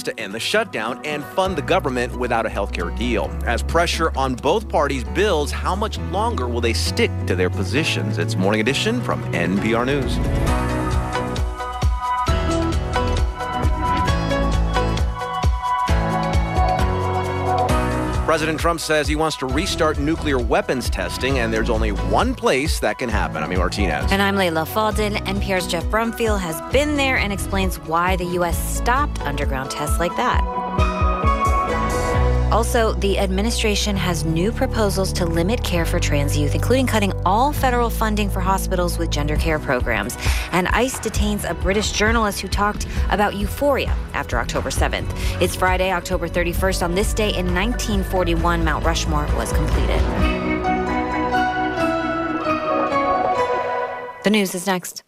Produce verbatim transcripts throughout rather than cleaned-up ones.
to end the shutdown and fund the government without a healthcare deal. As pressure on both parties builds, how much longer will they stick to their positions? It's Morning Edition from N P R News. President Trump says he wants to restart nuclear weapons testing, and there's only one place that can happen. I'm Martinez. And I'm Layla Falden. N P R's Jeff Brumfield has been there and explains why the U S stopped underground tests like that. Also, the administration has new proposals to limit care for trans youth, including cutting all federal funding for hospitals with gender care programs. And ICE detains a British journalist who talked about euphoria after October seventh. It's Friday, October thirty-first. On this day in nineteen forty-one, Mount Rushmore was completed. The news is next.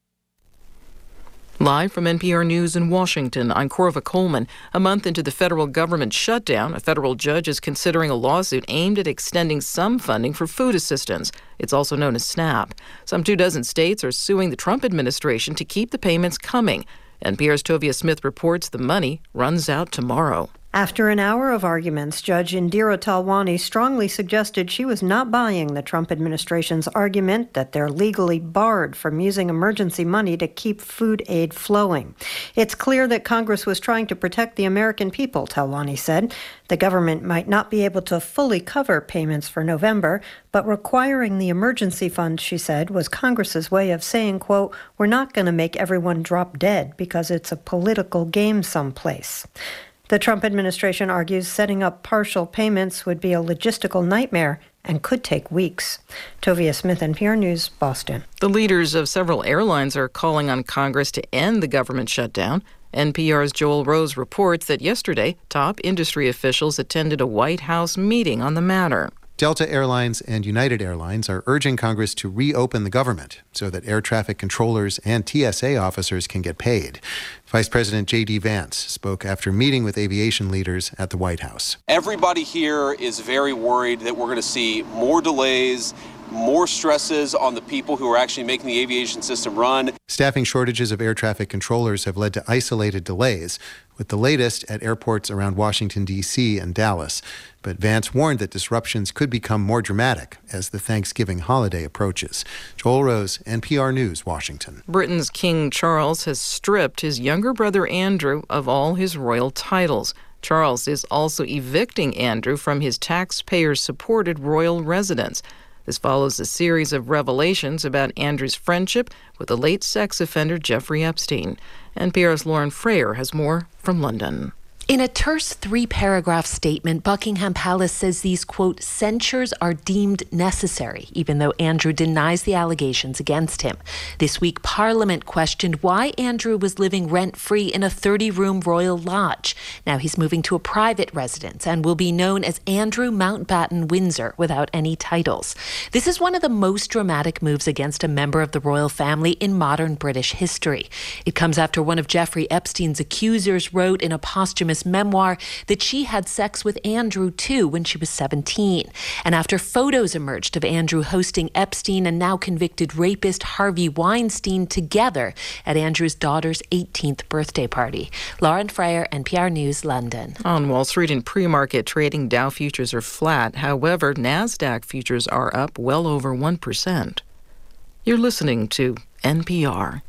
Live from N P R News in Washington, I'm Corva Coleman. A month into the federal government shutdown, a federal judge is considering a lawsuit aimed at extending some funding for food assistance. It's also known as SNAP. Some two dozen states are suing the Trump administration to keep the payments coming. N P R's Tovia Smith reports the money runs out tomorrow. After an hour of arguments, Judge Indira Talwani strongly suggested she was not buying the Trump administration's argument that they're legally barred from using emergency money to keep food aid flowing. It's clear that Congress was trying to protect the American people, Talwani said. The government might not be able to fully cover payments for November, but requiring the emergency fund, she said, was Congress's way of saying, quote, we're not going to make everyone drop dead because it's a political game someplace. The Trump administration argues setting up partial payments would be a logistical nightmare and could take weeks. Tovia Smith, N P R News, Boston. The leaders of several airlines are calling on Congress to end the government shutdown. N P R's Joel Rose reports that yesterday, top industry officials attended a White House meeting on the matter. Delta Airlines and United Airlines are urging Congress to reopen the government so that air traffic controllers and T S A officers can get paid. Vice President J D Vance spoke after meeting with aviation leaders at the White House. Everybody here is very worried that we're going to see more delays, more stresses on the people who are actually making the aviation system run. Staffing shortages of air traffic controllers have led to isolated delays, with the latest at airports around Washington, D C and Dallas. But Vance warned that disruptions could become more dramatic as the Thanksgiving holiday approaches. Joel Rose, N P R News, Washington. Britain's King Charles has stripped his younger brother Andrew of all his royal titles. Charles is also evicting Andrew from his taxpayer-supported royal residence. This follows a series of revelations about Andrew's friendship with the late sex offender Jeffrey Epstein. N P R's Lauren Frayer has more from London. In a terse three-paragraph statement, Buckingham Palace says these, quote, censures are deemed necessary, even though Andrew denies the allegations against him. This week, Parliament questioned why Andrew was living rent-free in a thirty-room royal lodge. Now he's moving to a private residence and will be known as Andrew Mountbatten Windsor without any titles. This is one of the most dramatic moves against a member of the royal family in modern British history. It comes after one of Jeffrey Epstein's accusers wrote in a posthumous memoir that she had sex with Andrew too when she was seventeen. And after photos emerged of Andrew hosting Epstein and now convicted rapist Harvey Weinstein together at Andrew's daughter's eighteenth birthday party. Lauren Frayer, N P R News, London. On Wall Street in pre-market trading, Dow futures are flat. However, NASDAQ futures are up well over one percent. You're listening to N P R.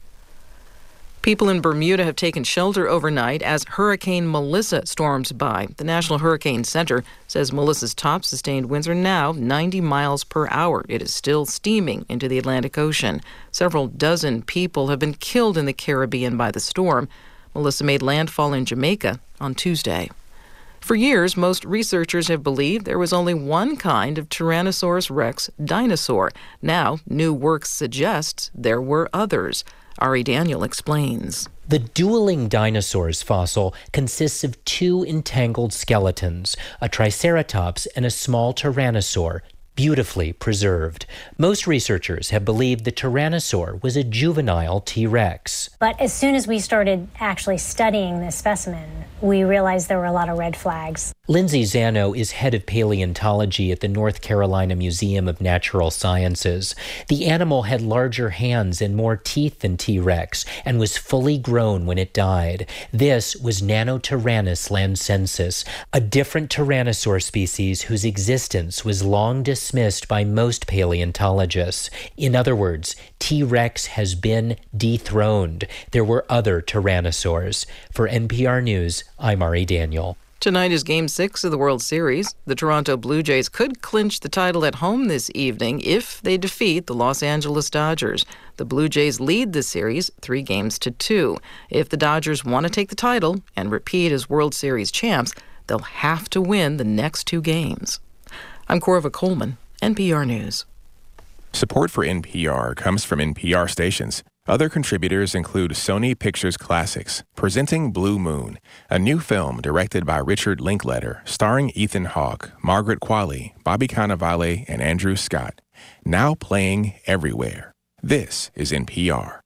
People in Bermuda have taken shelter overnight as Hurricane Melissa storms by. The National Hurricane Center says Melissa's top sustained winds are now ninety miles per hour. It is still steaming into the Atlantic Ocean. Several dozen people have been killed in the Caribbean by the storm. Melissa made landfall in Jamaica on Tuesday. For years, most researchers have believed there was only one kind of Tyrannosaurus rex dinosaur. Now, new work suggests there were others. Ari Daniel explains. The dueling dinosaurs fossil consists of two entangled skeletons, a Triceratops and a small Tyrannosaur, beautifully preserved. Most researchers have believed the Tyrannosaur was a juvenile T-Rex. But as soon as we started actually studying this specimen, we realized there were a lot of red flags. Lindsay Zano is head of paleontology at the North Carolina Museum of Natural Sciences. The animal had larger hands and more teeth than T-Rex and was fully grown when it died. This was Nanotyrannus lancensis, a different tyrannosaur species whose existence was long dismissed by most paleontologists. In other words, T-Rex has been dethroned. There were other tyrannosaurs. For N P R News, I'm Ari Daniel. Tonight is Game six of the World Series. The Toronto Blue Jays could clinch the title at home this evening if they defeat the Los Angeles Dodgers. The Blue Jays lead the series three games to two. If the Dodgers want to take the title and repeat as World Series champs, they'll have to win the next two games. I'm Corva Coleman, N P R News. Support for N P R comes from N P R stations. Other contributors include Sony Pictures Classics, presenting Blue Moon, a new film directed by Richard Linklater, starring Ethan Hawke, Margaret Qualley, Bobby Cannavale, and Andrew Scott. Now playing everywhere. This is N P R.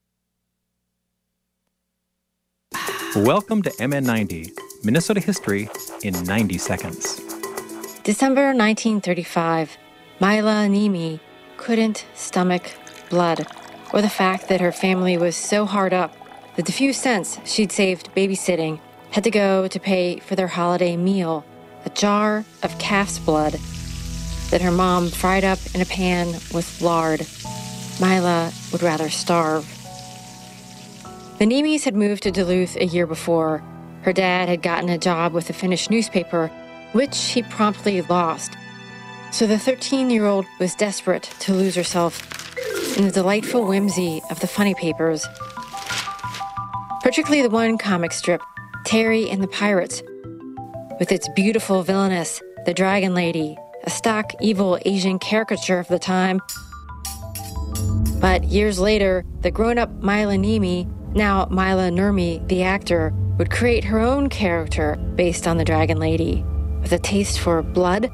Welcome to M N ninety, Minnesota history in ninety seconds. December nineteen thirty-five, Mila Animi couldn't stomach blood, or the fact that her family was so hard up that the few cents she'd saved babysitting had to go to pay for their holiday meal, a jar of calf's blood that her mom fried up in a pan with lard. Mila would rather starve. The Nemes had moved to Duluth a year before. Her dad had gotten a job with a Finnish newspaper, which he promptly lost. So the thirteen-year-old was desperate to lose herself in the delightful whimsy of the funny papers, particularly the one comic strip, Terry and the Pirates, with its beautiful villainess, the Dragon Lady, a stock evil Asian caricature of the time. But years later, the grown-up Mila Nimi, now Mila Nurmi, the actor, would create her own character based on the Dragon Lady, with a taste for blood.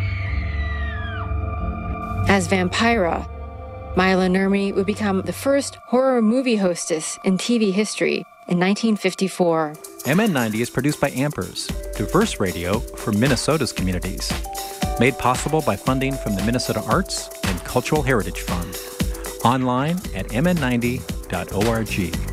As Vampira, Mila Nurmi would become the first horror movie hostess in T V history in nineteen fifty-four. M N ninety is produced by Ampers, diverse radio for Minnesota's communities. Made possible by funding from the Minnesota Arts and Cultural Heritage Fund. Online at m n ninety dot org.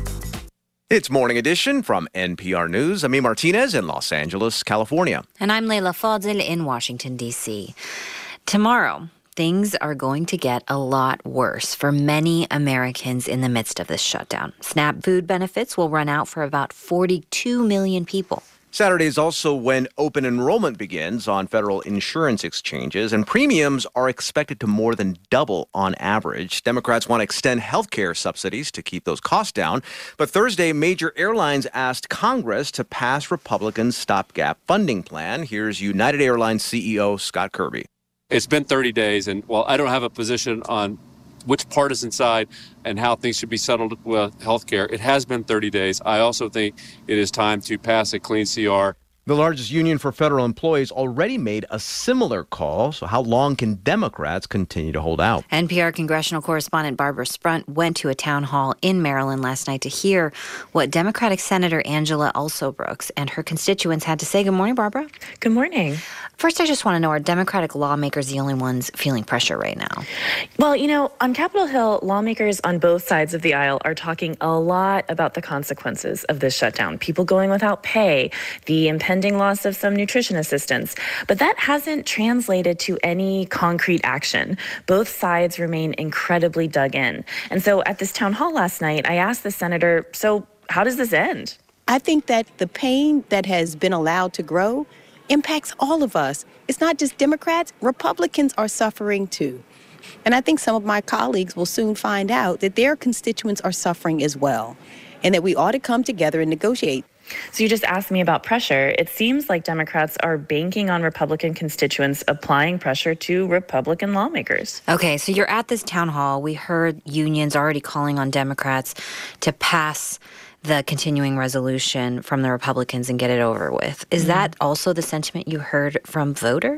It's Morning Edition from N P R News. I'm E. Martinez in Los Angeles, California. And I'm Leila Fadel in Washington, D C. Tomorrow, things are going to get a lot worse for many Americans in the midst of this shutdown. SNAP food benefits will run out for about forty-two million people. Saturday is also when open enrollment begins on federal insurance exchanges, and premiums are expected to more than double on average. Democrats want to extend health care subsidies to keep those costs down. But Thursday, major airlines asked Congress to pass Republicans' stopgap funding plan. Here's United Airlines C E O Scott Kirby. It's been thirty days, and while I don't have a position on which partisan side and how things should be settled with health care, it has been thirty days. I also think it is time to pass a clean C R. The largest union for federal employees already made a similar call. So how long can Democrats continue to hold out? N P R congressional correspondent Barbara Sprunt went to a town hall in Maryland last night to hear what Democratic Senator Angela Alsobrooks and her constituents had to say. Good morning, Barbara. Good morning. First, I just want to know, are Democratic lawmakers the only ones feeling pressure right now? Well, you know, on Capitol Hill, lawmakers on both sides of the aisle are talking a lot about the consequences of this shutdown. People going without pay, the impending loss of some nutrition assistance. But that hasn't translated to any concrete action. Both sides remain incredibly dug in. And so at this town hall last night, I asked the senator, so how does this end? I think that the pain that has been allowed to grow impacts all of us. It's not just Democrats. Republicans are suffering too. And I think some of my colleagues will soon find out that their constituents are suffering as well, and that we ought to come together and negotiate. So you just asked me about pressure. It seems like Democrats are banking on Republican constituents applying pressure to Republican lawmakers. Okay, so you're at this town hall. We heard unions already calling on Democrats to pass the continuing resolution from the Republicans and get it over with. Is mm-hmm. that also the sentiment you heard from voters?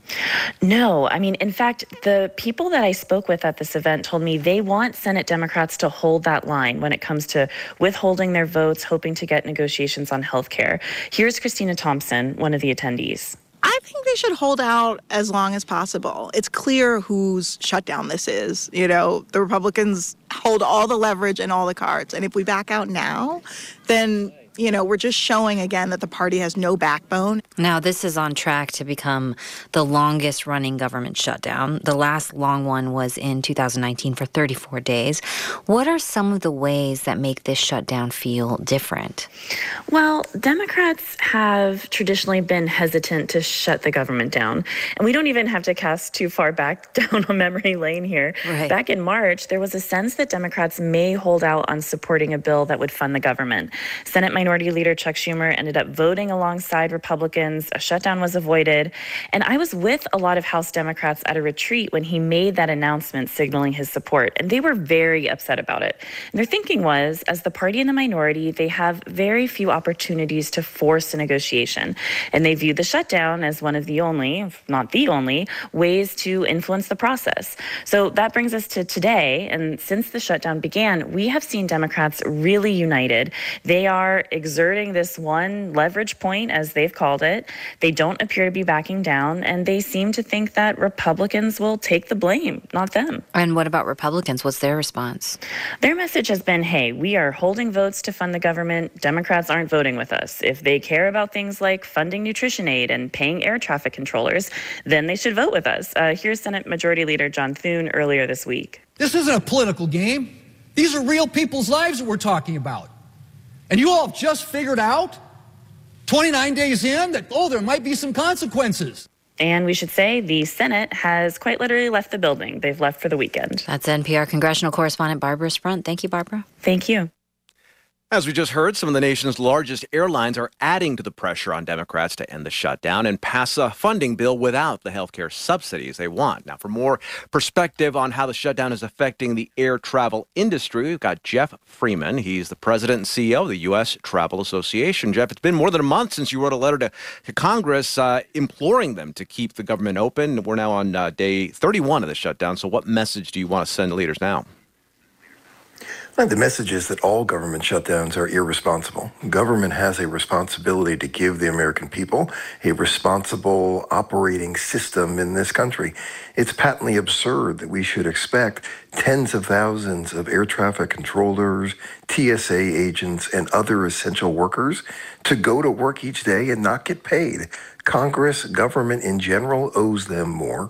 No, I mean, in fact, the people that I spoke with at this event told me they want Senate Democrats to hold that line when it comes to withholding their votes, hoping to get negotiations on health care. Here's Christina Thompson, one of the attendees. I think they should hold out as long as possible. It's clear whose shutdown this is. You know, the Republicans hold all the leverage and all the cards. And if we back out now, then, you know, we're just showing again that the party has no backbone. Now, this is on track to become the longest running government shutdown. The last long one was in two thousand nineteen for thirty-four days. What are some of the ways that make this shutdown feel different? Well, Democrats have traditionally been hesitant to shut the government down. And we don't even have to cast too far back down on memory lane here. Right. Back in March, there was a sense that Democrats may hold out on supporting a bill that would fund the government. Senate Minority Leader Chuck Schumer ended up voting alongside Republicans. A shutdown was avoided. And I was with a lot of House Democrats at a retreat when he made that announcement signaling his support. And they were very upset about it. And their thinking was, as the party in the minority, they have very few opportunities to force a negotiation. And they viewed the shutdown as one of the only, if not the only, ways to influence the process. So that brings us to today. And since the shutdown began, we have seen Democrats really united. They are exerting this one leverage point, as they've called it. They don't appear to be backing down, and they seem to think that Republicans will take the blame, not them. And what about Republicans? What's their response? Their message has been, hey, we are holding votes to fund the government. Democrats aren't voting with us. If they care about things like funding nutrition aid and paying air traffic controllers, then they should vote with us. Uh, here's Senate Majority Leader John Thune earlier this week. This isn't a political game. These are real people's lives that we're talking about. And you all have just figured out, twenty-nine days in, that, oh, there might be some consequences. And we should say the Senate has quite literally left the building. They've left for the weekend. That's N P R congressional correspondent Barbara Sprunt. Thank you, Barbara. Thank you. As we just heard, some of the nation's largest airlines are adding to the pressure on Democrats to end the shutdown and pass a funding bill without the health care subsidies they want. Now, for more perspective on how the shutdown is affecting the air travel industry, we've got Jeff Freeman. He's the president and C E O of the U S Travel Association. Jeff, it's been more than a month since you wrote a letter to, to Congress uh, imploring them to keep the government open. We're now on uh, day thirty-one of the shutdown. So what message do you want to send to leaders now? The message is that all government shutdowns are irresponsible. Government has a responsibility to give the American people a responsible operating system in this country. It's patently absurd that we should expect tens of thousands of air traffic controllers, T S A agents, and other essential workers to go to work each day and not get paid. Congress, government in general, owes them more.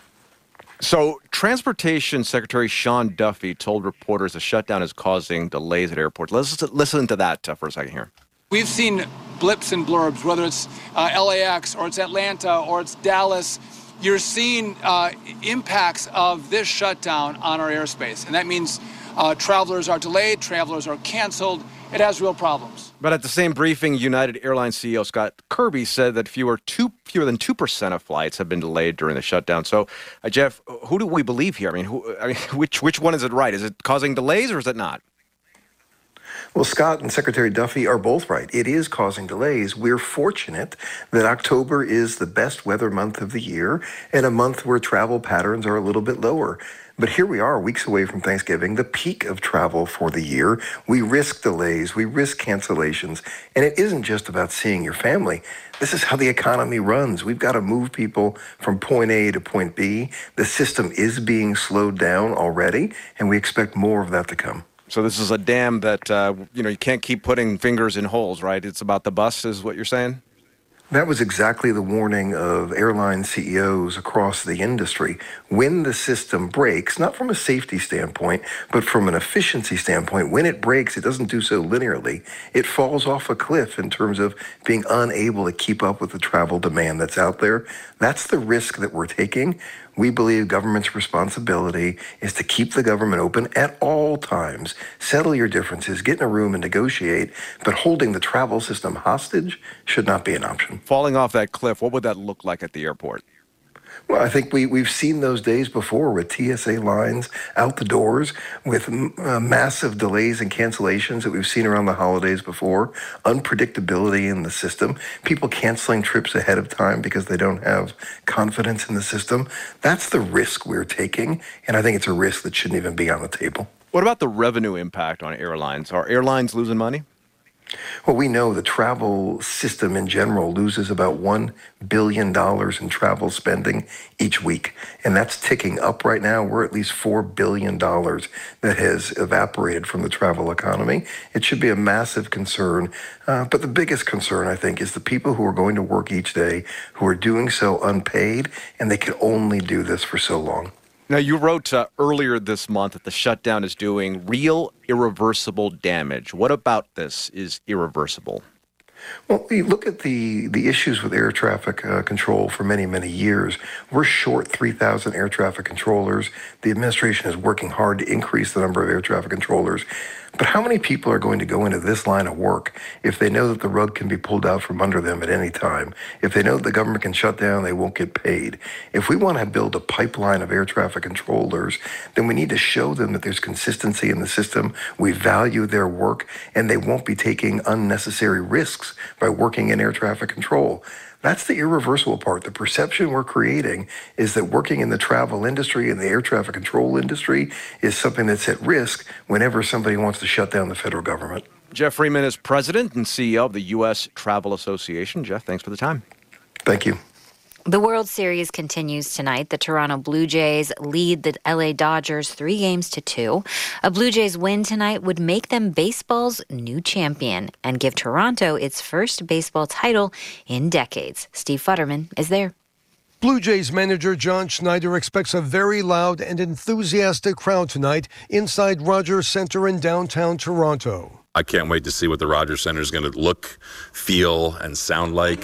So, Transportation Secretary Sean Duffy told reporters the shutdown is causing delays at airports. Let's listen to that uh, for a second here. We've seen blips and blurbs, whether it's uh, L A X or it's Atlanta or it's Dallas. You're seeing uh, impacts of this shutdown on our airspace. And that means uh, travelers are delayed, travelers are canceled. It has real problems. But at the same briefing, United Airlines C E O Scott Kirby said that fewer two fewer than two percent of flights have been delayed during the shutdown. So, uh, Jeff, who do we believe here? I mean, who, I mean, which which one is it right? Is it causing delays or is it not? Well, Scott and Secretary Duffy are both right. It is causing delays. We're fortunate that October is the best weather month of the year and a month where travel patterns are a little bit lower. But here we are, weeks away from Thanksgiving, the peak of travel for the year. We risk delays, we risk cancellations, and it isn't just about seeing your family. This is how the economy runs. We've got to move people from point A to point B. The system is being slowed down already, and we expect more of that to come. So this is a dam that, uh, you know, you can't keep putting fingers in holes, right? It's about the bus, is what you're saying? That was exactly the warning of airline C E Os across the industry. When the system breaks, not from a safety standpoint, but from an efficiency standpoint, when it breaks, it doesn't do so linearly. It falls off a cliff in terms of being unable to keep up with the travel demand that's out there. That's the risk that we're taking. We believe government's responsibility is to keep the government open at all times. Settle your differences, get in a room and negotiate, but holding the travel system hostage should not be an option. Falling off that cliff, what would that look like at the airport? Well, I think we, we've seen those days before with T S A lines out the doors, with uh, massive delays and cancellations that we've seen around the holidays before, unpredictability in the system, people canceling trips ahead of time because they don't have confidence in the system. That's the risk we're taking, and I think it's a risk that shouldn't even be on the table. What about the revenue impact on airlines? Are airlines losing money? Well, we know the travel system in general loses about one billion dollars in travel spending each week. And that's ticking up right now. We're at least four billion dollars that has evaporated from the travel economy. It should be a massive concern. Uh, but the biggest concern, I think, is the people who are going to work each day, who are doing so unpaid, and they can only do this for so long. Now, you wrote uh, earlier this month that the shutdown is doing real irreversible damage. What about this is irreversible? Well, you look at the, the issues with air traffic uh, control for many, many years. We're short three thousand air traffic controllers. The administration is working hard to increase the number of air traffic controllers. But how many people are going to go into this line of work if they know that the rug can be pulled out from under them at any time? If they know that the government can shut down, they won't get paid. If we want to build a pipeline of air traffic controllers, then we need to show them that there's consistency in the system, we value their work, and they won't be taking unnecessary risks by working in air traffic control. That's the irreversible part. The perception we're creating is that working in the travel industry and the air traffic control industry is something that's at risk whenever somebody wants to shut down the federal government. Jeff Freeman is president and C E O of the U S Travel Association. Jeff, thanks for the time. Thank you. The World Series continues tonight. The Toronto Blue Jays lead the L A Dodgers three games to two. A Blue Jays win tonight would make them baseball's new champion and give Toronto its first baseball title in decades. Steve Futterman is there. Blue Jays manager John Schneider expects a very loud and enthusiastic crowd tonight inside Rogers Centre in downtown Toronto. I can't wait to see what the Rogers Centre is going to look, feel, and sound like.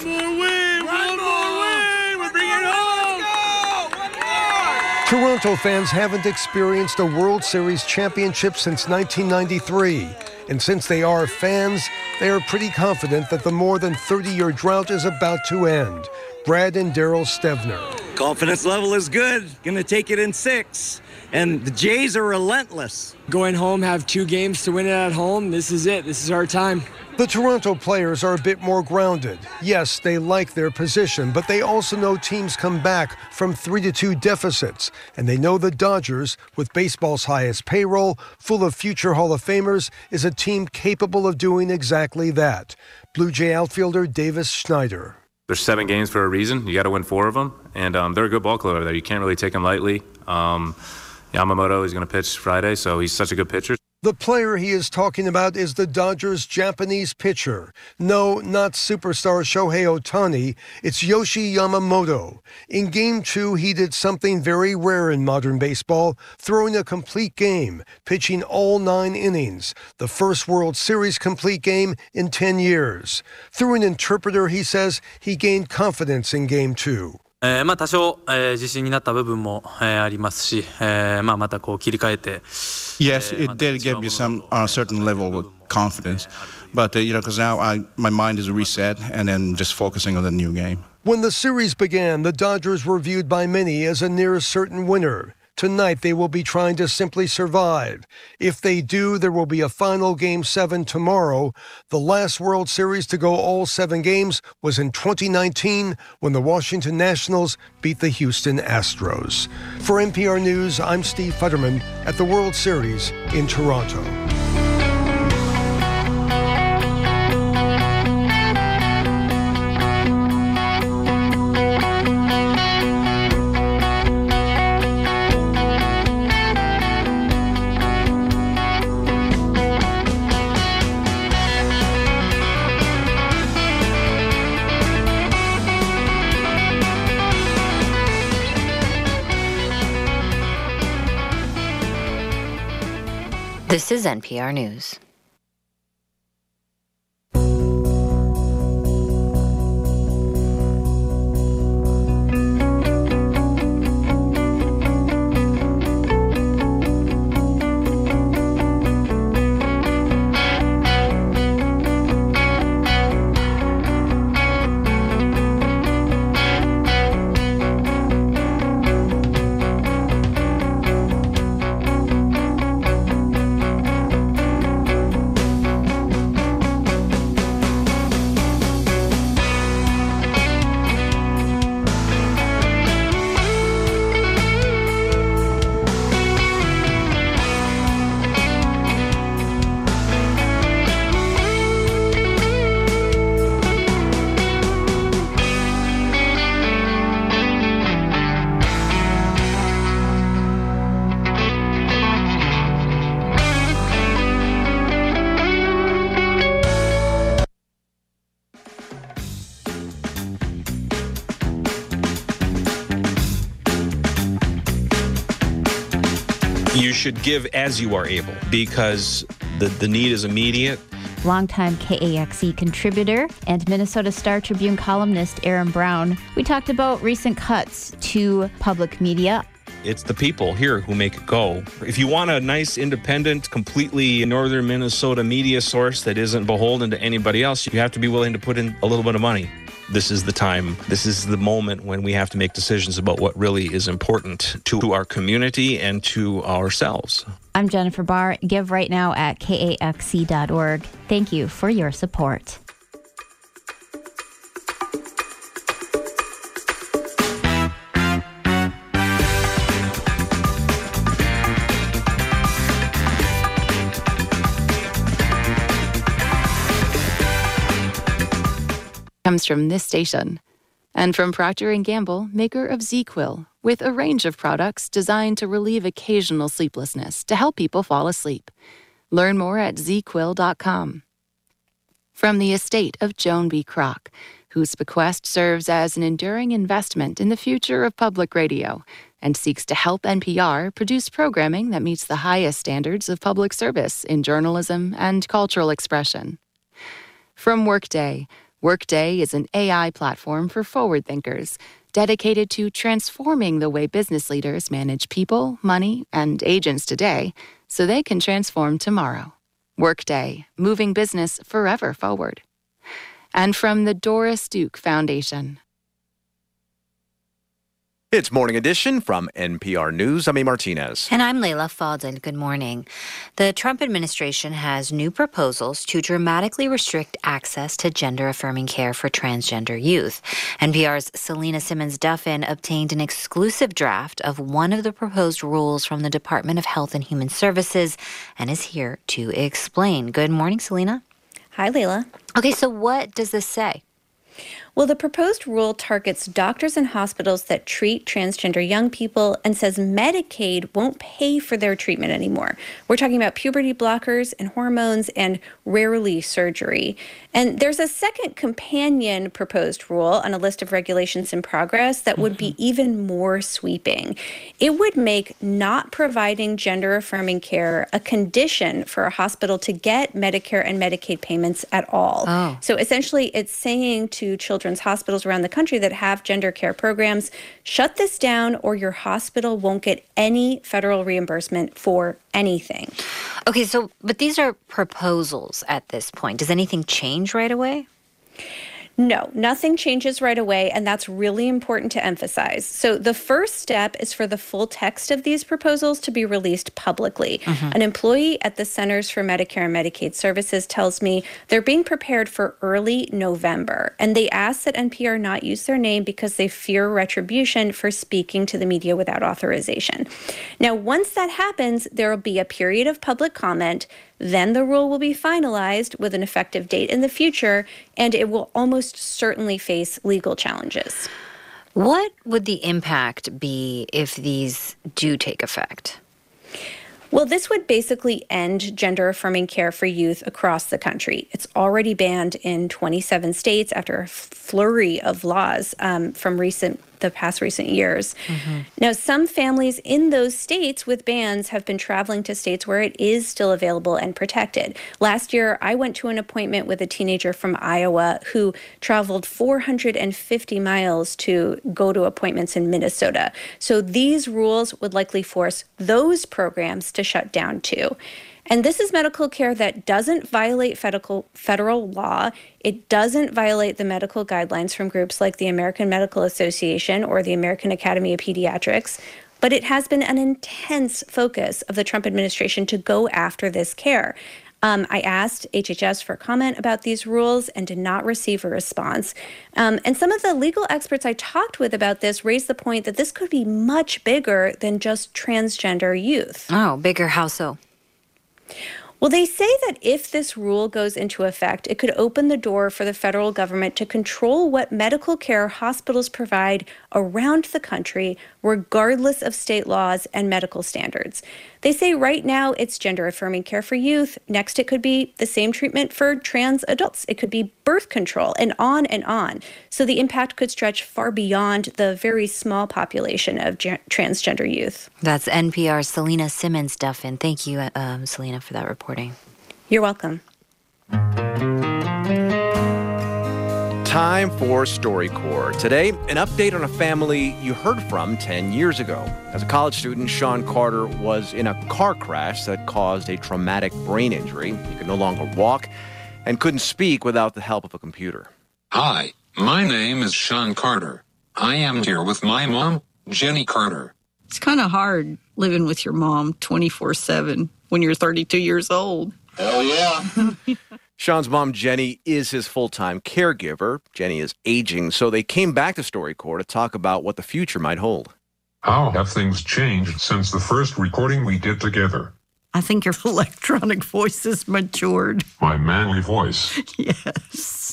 Toronto fans haven't experienced a World Series championship since nineteen ninety-three. And since they are fans, they are pretty confident that the more than thirty-year drought is about to end. Brad and Daryl Stevner. Confidence level is good. Gonna take it in six. And the Jays are relentless. Going home, have two games to win it at home. This is it. This is our time. The Toronto players are a bit more grounded. Yes, they like their position, but they also know teams come back from three to two deficits. And they know the Dodgers, with baseball's highest payroll, full of future Hall of Famers, is a team capable of doing exactly that. Blue Jay outfielder Davis Schneider. There's seven games for a reason. You got to win four of them. And um, they're a good ball club over there. You can't really take them lightly. Um, Yamamoto is going to pitch Friday, so he's such a good pitcher. The player he is talking about is the Dodgers' Japanese pitcher. No, not superstar Shohei Ohtani. It's Yoshi Yamamoto. In Game two, he did something very rare in modern baseball, throwing a complete game, pitching all nine innings, the first World Series complete game in ten years. Through an interpreter, he says he gained confidence in Game two. えーまあ、多少、えー、自信になった部分も、えー、ありますし、えーまあ、またこう切り替えて Yes, it did give you some uh, certain level of confidence, but uh, you know, because now I, my mind is reset and then just focusing on the new game. When the series began, the Dodgers were viewed by many as a near certain winner. Tonight, they will be trying to simply survive. If they do, there will be a final Game seven tomorrow. The last World Series to go all seven games was in twenty nineteen when the Washington Nationals beat the Houston Astros. For N P R News, I'm Steve Futterman at the World Series in Toronto. This is N P R News. You should give as you are able because the, the need is immediate. Longtime K A X E contributor and Minnesota Star Tribune columnist Aaron Brown. We talked about recent cuts to public media. It's the people here who make it go. If you want a nice, independent, completely northern Minnesota media source that isn't beholden to anybody else, you have to be willing to put in a little bit of money. This is the time, this is the moment when we have to make decisions about what really is important to our community and to ourselves. I'm Jennifer Barr. Give right now at K A X E dot org. Thank you for your support. Comes from this station and from Procter and Gamble, maker of ZzzQuil, with a range of products designed to relieve occasional sleeplessness to help people fall asleep. Learn more at zee quil dot com. From the estate of Joan B. Kroc, whose bequest serves as an enduring investment in the future of public radio and seeks to help N P R produce programming that meets the highest standards of public service in journalism and cultural expression. From Workday, Workday is an A I platform for forward thinkers, dedicated to transforming the way business leaders manage people, money, and agents today so they can transform tomorrow. Workday, moving business forever forward. And from the Doris Duke Foundation. It's Morning Edition from N P R News. I'm A. Martinez. And I'm Leila Fadel. Good morning. The Trump administration has new proposals to dramatically restrict access to gender-affirming care for transgender youth. N P R's Selena Simmons-Duffin obtained an exclusive draft of one of the proposed rules from the Department of Health and Human Services and is here to explain. Good morning, Selena. Hi, Leila. Okay, so what does this say? Well, the proposed rule targets doctors and hospitals that treat transgender young people and says Medicaid won't pay for their treatment anymore. We're talking about puberty blockers and hormones and rarely surgery. And there's a second companion proposed rule on a list of regulations in progress that would be even more sweeping. It would make not providing gender-affirming care a condition for a hospital to get Medicare and Medicaid payments at all. Oh. So essentially, it's saying to children's hospitals around the country that have gender care programs, shut this down or your hospital won't get any federal reimbursement for anything. Okay, so, but these are proposals at this point. Does anything change right away? No, nothing changes right away, and that's really important to emphasize. So the first step is for the full text of these proposals to be released publicly. Mm-hmm. An employee at the Centers for Medicare and Medicaid Services tells me they're being prepared for early November, and they ask that N P R not use their name because they fear retribution for speaking to the media without authorization. Now, once that happens, there will be a period of public comment. Then the rule will be finalized with an effective date in the future, and it will almost certainly face legal challenges. What would the impact be if these do take effect? Well, this would basically end gender-affirming care for youth across the country. It's already banned in twenty-seven states after a flurry of laws um, from recent the past recent years. Mm-hmm. Now, some families in those states with bans have been traveling to states where it is still available and protected. Last year, I went to an appointment with a teenager from Iowa who traveled four hundred fifty miles to go to appointments in Minnesota. So these rules would likely force those programs to shut down too. And this is medical care that doesn't violate federal federal law. It doesn't violate the medical guidelines from groups like the American Medical Association or the American Academy of Pediatrics. But it has been an intense focus of the Trump administration to go after this care. Um, I asked H H S for comment about these rules and did not receive a response. Um, and some of the legal experts I talked with about this raised the point that this could be much bigger than just transgender youth. Oh, bigger how so? Well, they say that if this rule goes into effect, it could open the door for the federal government to control what medical care hospitals provide around the country, regardless of state laws and medical standards. They say right now it's gender-affirming care for youth. Next, it could be the same treatment for trans adults. It could be birth control, and on and on. So the impact could stretch far beyond the very small population of ge- transgender youth. That's N P R's Selena Simmons-Duffin. Thank you, um, Selena, for that reporting. You're welcome. Time for StoryCorps. Today, an update on a family you heard from ten years ago. As a college student, Sean Carter was in a car crash that caused a traumatic brain injury. He could no longer walk and couldn't speak without the help of a computer. Hi, my name is Sean Carter. I am here with my mom, Jenny Carter. It's kind of hard living with your mom twenty-four seven when you're thirty-two years old. Hell yeah. Sean's mom, Jenny, is his full-time caregiver. Jenny is aging, so they came back to StoryCorps to talk about what the future might hold. How have things changed since the first recording we did together? I think your electronic voice has matured. My manly voice. Yes.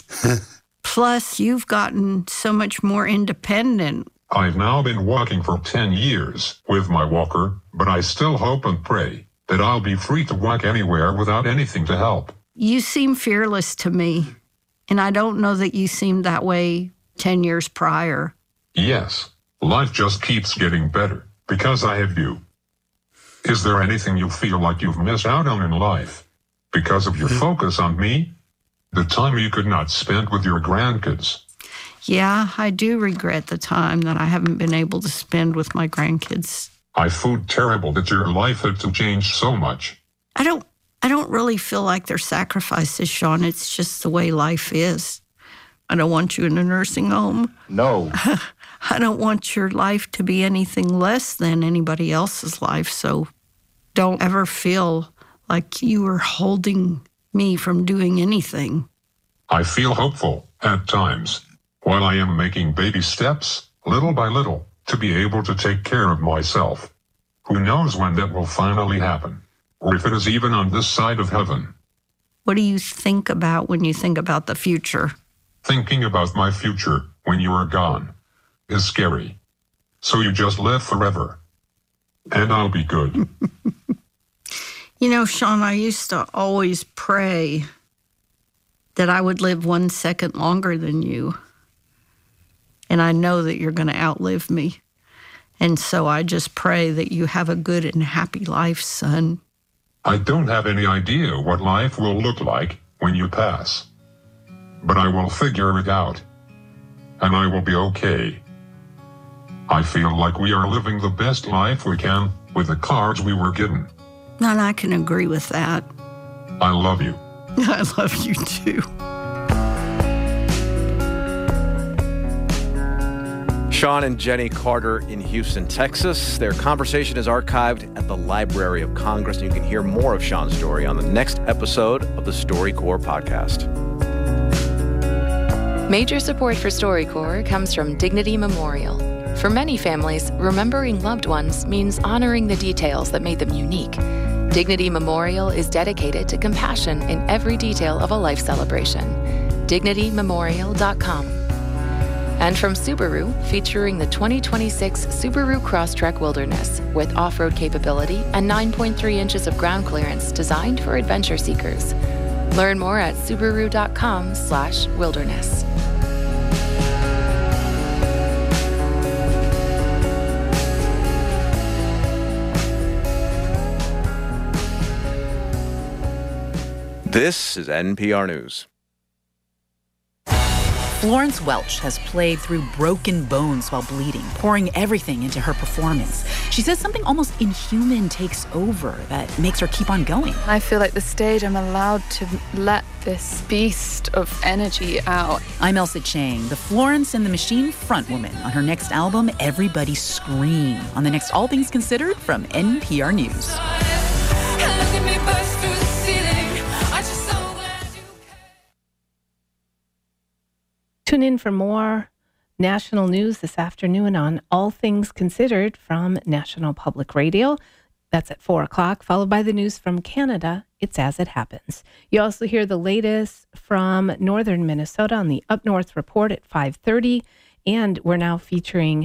Plus, you've gotten so much more independent. I've now been walking for ten years with my walker, but I still hope and pray that I'll be free to walk anywhere without anything to help. You seem fearless to me, and I don't know that you seemed that way ten years prior. Yes, life just keeps getting better because I have you. Is there anything you feel like you've missed out on in life because of your focus on me? The time you could not spend with your grandkids. Yeah, I do regret the time that I haven't been able to spend with my grandkids. I feel terrible that your life had to change so much. I don't I don't really feel like they're sacrifices, Sean. It's just the way life is. I don't want you in a nursing home. No. I don't want your life to be anything less than anybody else's life, so don't ever feel like you are holding me from doing anything. I feel hopeful at times while I am making baby steps, little by little, to be able to take care of myself. Who knows when that will finally happen, or if it is even on this side of heaven. What do you think about when you think about the future? Thinking about my future when you are gone is scary. So you just live forever, and I'll be good. You know, Sean, I used to always pray that I would live one second longer than you. And I know that you're going to outlive me. And so I just pray that you have a good and happy life, son. I don't have any idea what life will look like when you pass. But I will figure it out. And I will be okay. I feel like we are living the best life we can with the cards we were given. And I can agree with that. I love you. I love you too. Sean and Jenny Carter in Houston, Texas. Their conversation is archived at the Library of Congress, and you can hear more of Sean's story on the next episode of the StoryCorps podcast. Major support for StoryCorps comes from Dignity Memorial. For many families, remembering loved ones means honoring the details that made them unique. Dignity Memorial is dedicated to compassion in every detail of a life celebration. dignity memorial dot com. And from Subaru, featuring the twenty twenty-six Subaru Crosstrek Wilderness with off-road capability and nine point three inches of ground clearance designed for adventure seekers. Learn more at subaru dot com slash wilderness. This is N P R News. Florence Welch has played through broken bones while bleeding, pouring everything into her performance. She says something almost inhuman takes over that makes her keep on going. I feel like the stage, I'm allowed to let this beast of energy out. I'm Elsa Chang, the Florence and the Machine frontwoman on her next album, Everybody Scream, on the next All Things Considered from N P R News. Tune in for more national news this afternoon on All Things Considered from National Public Radio. That's at four o'clock, followed by the news from Canada. It's As It Happens. You also hear the latest from northern Minnesota on the Up North Report at five thirty. And we're now featuring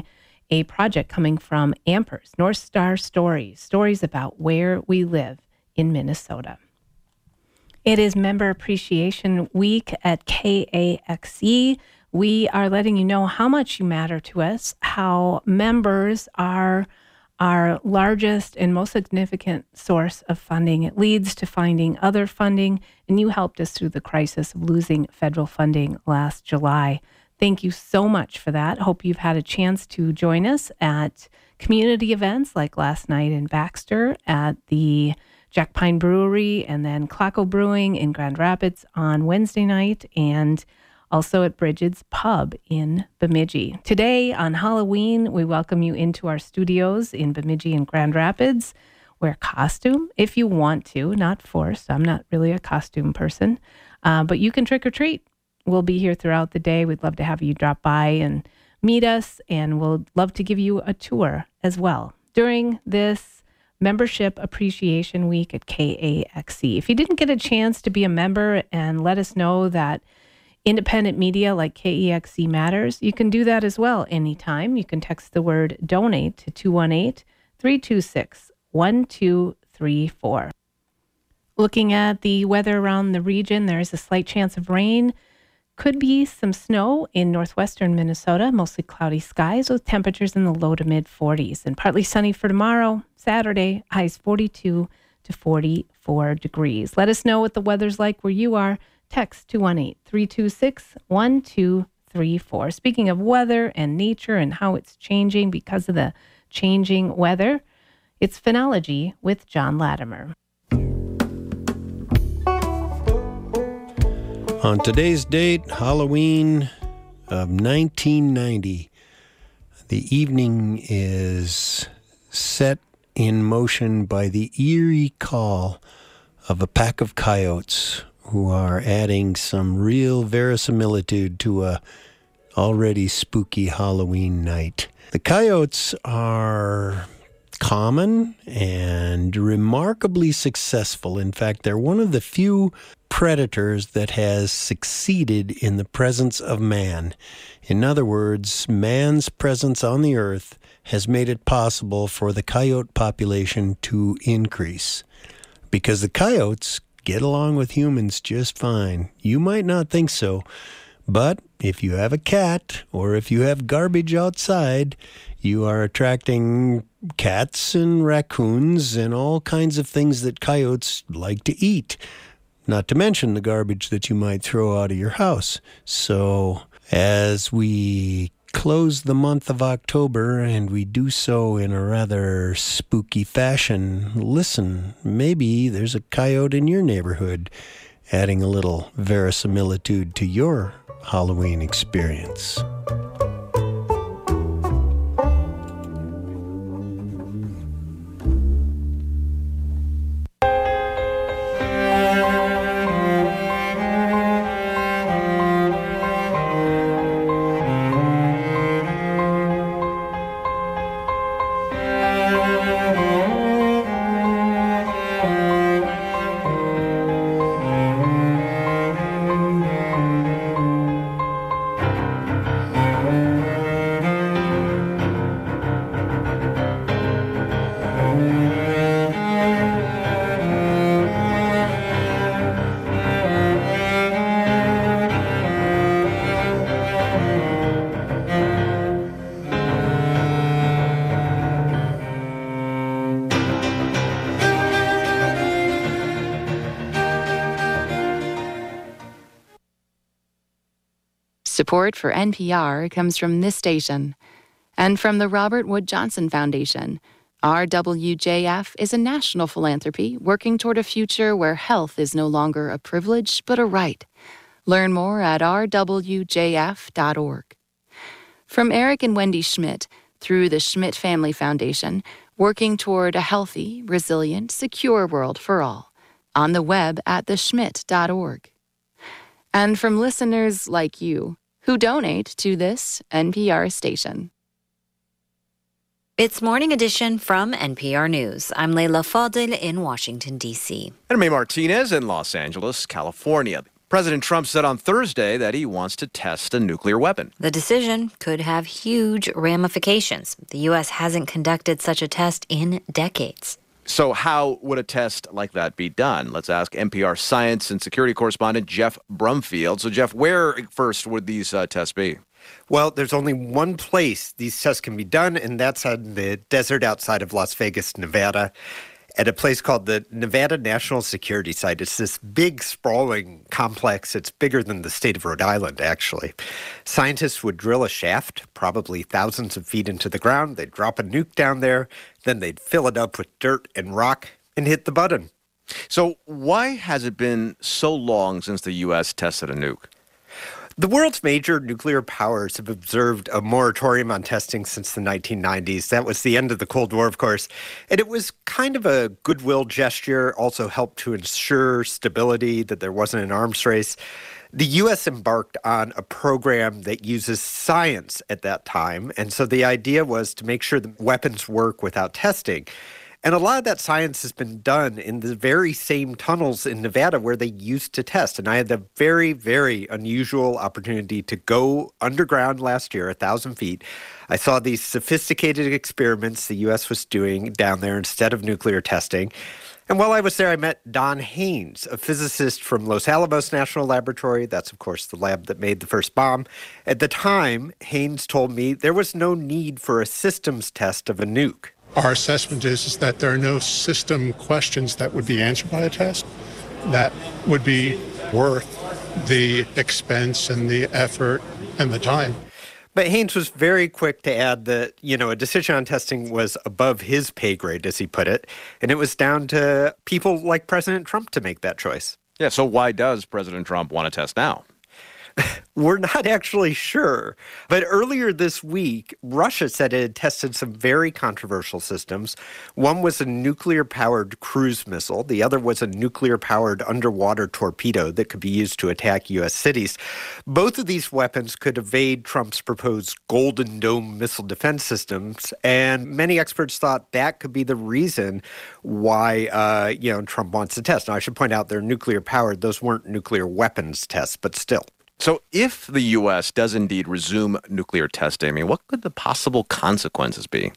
a project coming from Ampers, North Star Stories, stories about where we live in Minnesota. It is Member Appreciation Week at K A X E. We are letting you know how much you matter to us, how members are our largest and most significant source of funding. It leads to finding other funding, and you helped us through the crisis of losing federal funding last July. Thank you so much for that. Hope you've had a chance to join us at community events like last night in Baxter, at the Jack Pine Brewery, and then Clacko Brewing in Grand Rapids on Wednesday night, and also at Bridget's Pub in Bemidji. Today on Halloween, we welcome you into our studios in Bemidji and Grand Rapids. Wear costume if you want to, not forced. I'm not really a costume person, uh, but you can trick or treat. We'll be here throughout the day. We'd love to have you drop by and meet us, and we'll love to give you a tour as well during this Membership Appreciation Week at K A X E. If you didn't get a chance to be a member and let us know that independent media like K E X E matters, you can do that as well anytime. You can text the word donate to two one eight, three two six, one two three four. Looking at the weather around the region, there is a slight chance of rain. Could be some snow in northwestern Minnesota, mostly cloudy skies with temperatures in the low to mid forties, and partly sunny for tomorrow, Saturday, highs forty-two to forty-four degrees. Let us know what the weather's like where you are. Text two one eight, three two six, one two three four. Speaking of weather and nature and how it's changing because of the changing weather, it's Phenology with John Latimer. On today's date, Halloween of nineteen ninety, the evening is set in motion by the eerie call of a pack of coyotes who are adding some real verisimilitude to a already spooky Halloween night. The coyotes are common and remarkably successful. In fact, they're one of the few predators that has succeeded in the presence of man. In other words, man's presence on the earth has made it possible for the coyote population to increase. Because the coyotes get along with humans just fine. You might not think so, but if you have a cat or if you have garbage outside, you are attracting cats and raccoons and all kinds of things that coyotes like to eat, not to mention the garbage that you might throw out of your house. So as we close the month of October, and we do so in a rather spooky fashion, listen, maybe there's a coyote in your neighborhood adding a little verisimilitude to your Halloween experience. Support for N P R comes from this station and from the Robert Wood Johnson Foundation. R W J F is a national philanthropy working toward a future where health is no longer a privilege but a right. Learn more at r w j f dot org. From Eric and Wendy Schmidt, through the Schmidt Family Foundation, working toward a healthy, resilient, secure world for all. On the web at the schmidt dot org. And from listeners like you, who donate to this N P R station. It's Morning Edition from N P R News. I'm Leila Fadel in Washington, D C. And May Martinez in Los Angeles, California. President Trump said on Thursday that he wants to test a nuclear weapon. The decision could have huge ramifications. The U S hasn't conducted such a test in decades. So how would a test like that be done? Let's ask N P R science and security correspondent Jeff Brumfield. So, Jeff, where first would these uh, tests be? Well, there's only one place these tests can be done, and that's on the desert outside of Las Vegas, Nevada, at a place called the Nevada National Security Site. It's this big, sprawling complex. It's bigger than the state of Rhode Island, actually. Scientists would drill a shaft, probably thousands of feet into the ground. They'd drop a nuke down there. Then they'd fill it up with dirt and rock and hit the button. So why has it been so long since the U S tested a nuke? The world's major nuclear powers have observed a moratorium on testing since the nineteen nineties. That was the end of the Cold War, of course. And it was kind of a goodwill gesture, also helped to ensure stability, that there wasn't an arms race. The U S embarked on a program that uses science at that time. And so the idea was to make sure the weapons work without testing. And a lot of that science has been done in the very same tunnels in Nevada where they used to test. And I had the very, very unusual opportunity to go underground last year, a thousand feet. I saw these sophisticated experiments the U S was doing down there instead of nuclear testing. And while I was there, I met Don Haynes, a physicist from Los Alamos National Laboratory. That's, of course, the lab that made the first bomb. At the time, Haynes told me there was no need for a systems test of a nuke. Our assessment is, is that there are no system questions that would be answered by a test that would be worth the expense and the effort and the time. But Haynes was very quick to add that, you know, a decision on testing was above his pay grade, as he put it, and it was down to people like President Trump to make that choice. Yeah, so why does President Trump want to test now? We're not actually sure. But earlier this week, Russia said it had tested some very controversial systems. One was a nuclear-powered cruise missile. The other was a nuclear-powered underwater torpedo that could be used to attack U S cities. Both of these weapons could evade Trump's proposed Golden Dome missile defense systems. And many experts thought that could be the reason why, uh, you know, Trump wants to test. Now, I should point out they're nuclear-powered. Those weren't nuclear weapons tests, but still. So if the U S does indeed resume nuclear testing, I mean, what could the possible consequences be?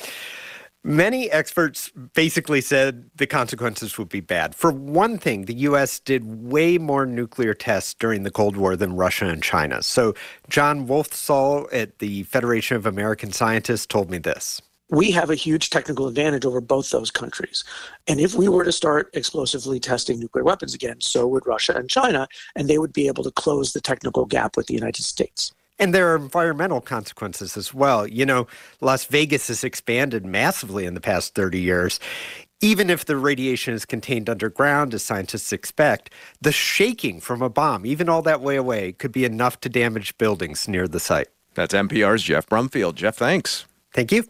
Many experts basically said the consequences would be bad. For one thing, the U S did way more nuclear tests during the Cold War than Russia and China. So John Wolfsall at the Federation of American Scientists told me this. We have a huge technical advantage over both those countries. And if we were to start explosively testing nuclear weapons again, so would Russia and China, and they would be able to close the technical gap with the United States. And there are environmental consequences as well. You know, Las Vegas has expanded massively in the past thirty years. Even if the radiation is contained underground, as scientists expect, the shaking from a bomb, even all that way away, could be enough to damage buildings near the site. That's N P R's Jeff Brumfield. Jeff, thanks. Thank you.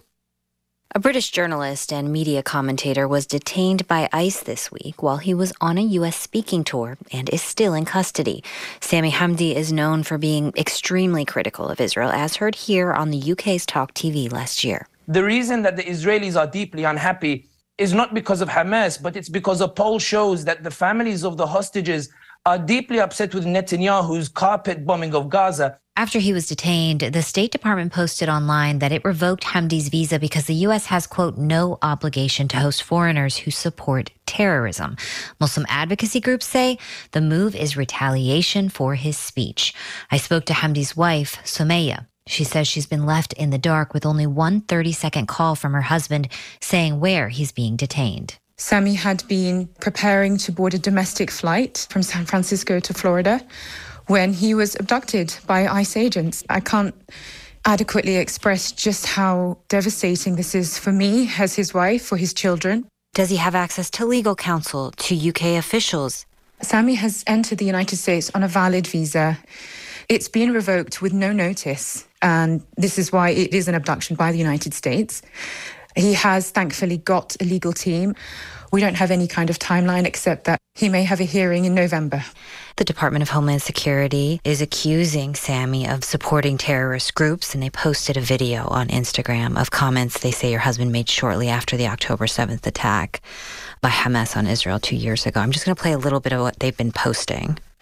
A British journalist and media commentator was detained by ICE this week while he was on a U S speaking tour and is still in custody. Sami Hamdi is known for being extremely critical of Israel, as heard here on the U K's Talk T V last year. The reason that the Israelis are deeply unhappy is not because of Hamas, but it's because a poll shows that the families of the hostages are deeply upset with Netanyahu's carpet bombing of Gaza. After he was detained, the State Department posted online that it revoked Hamdi's visa because the U S has, quote, no obligation to host foreigners who support terrorism. Muslim advocacy groups say the move is retaliation for his speech. I spoke to Hamdi's wife, Someya. She says she's been left in the dark with only one thirty-second call from her husband saying where he's being detained. Sami had been preparing to board a domestic flight from San Francisco to Florida when he was abducted by ICE agents. I can't adequately express just how devastating this is for me as his wife, for his children. Does he have access to legal counsel, to U K officials? Sami has entered the United States on a valid visa. It's been revoked with no notice, and this is why it is an abduction by the United States. He has thankfully got a legal team. We don't have any kind of timeline except that he may have a hearing in November. The Department of Homeland Security is accusing Sami of supporting terrorist groups, and they posted a video on Instagram of comments they say your husband made shortly after the October seventh attack by Hamas on Israel two years ago. I'm just going to play a little bit of what they've been posting.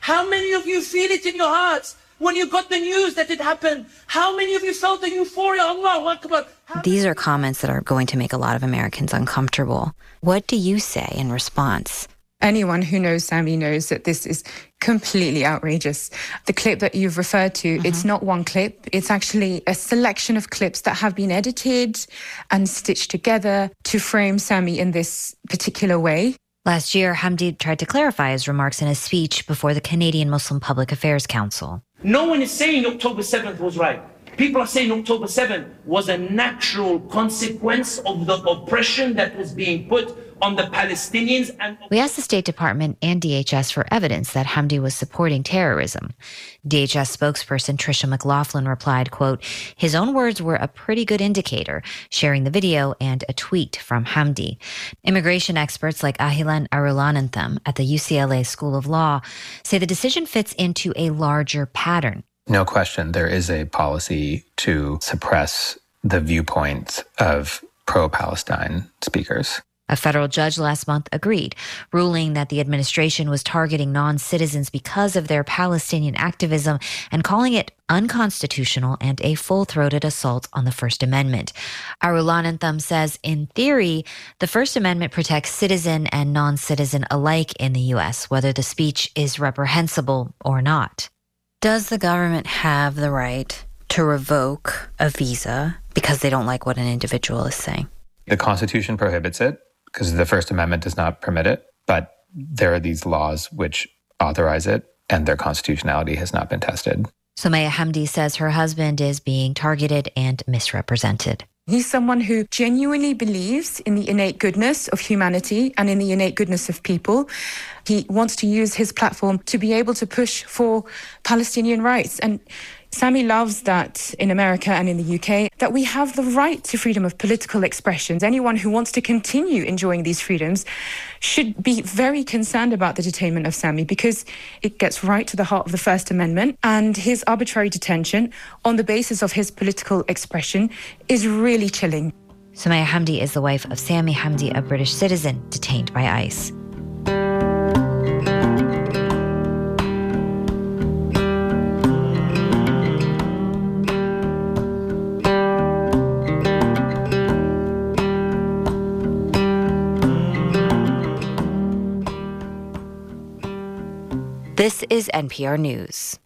How many of you feel it in your hearts when you got the news that it happened? How many of you felt the euphoria? Allahu Akbar. These are comments that are going to make a lot of Americans uncomfortable. What do you say in response? Anyone who knows Sammy knows that this is completely outrageous. The clip that you've referred to, mm-hmm. it's not one clip. It's actually a selection of clips that have been edited and stitched together to frame Sammy in this particular way. Last year, Hamdi tried to clarify his remarks in a speech before the Canadian Muslim Public Affairs Council. No one is saying October seventh was right. People are saying October seventh was a natural consequence of the oppression that was being put on the Palestinians. And we asked the State Department and D H S for evidence that Hamdi was supporting terrorism. D H S spokesperson Tricia McLaughlin replied, quote, his own words were a pretty good indicator, sharing the video and a tweet from Hamdi. Immigration experts like Ahilan Arulanantham at the U C L A School of Law say the decision fits into a larger pattern. No question, there is a policy to suppress the viewpoints of pro-Palestine speakers. A federal judge last month agreed, ruling that the administration was targeting non-citizens because of their Palestinian activism and calling it unconstitutional and a full-throated assault on the First Amendment. Arulanantham says, in theory, the First Amendment protects citizen and non-citizen alike in the U S, whether the speech is reprehensible or not. Does the government have the right to revoke a visa because they don't like what an individual is saying? The Constitution prohibits it because the First Amendment does not permit it, but there are these laws which authorize it, and their constitutionality has not been tested. Sumaya Hamdi says her husband is being targeted and misrepresented. He's someone who genuinely believes in the innate goodness of humanity and in the innate goodness of people. He wants to use his platform to be able to push for Palestinian rights. And Sammy loves that in America and in the U K, that we have the right to freedom of political expressions. Anyone who wants to continue enjoying these freedoms should be very concerned about the detainment of Sammy because it gets right to the heart of the First Amendment, and his arbitrary detention on the basis of his political expression is really chilling. Sumaya Hamdi is the wife of Sami Hamdi, a British citizen detained by ICE. This is N P R News.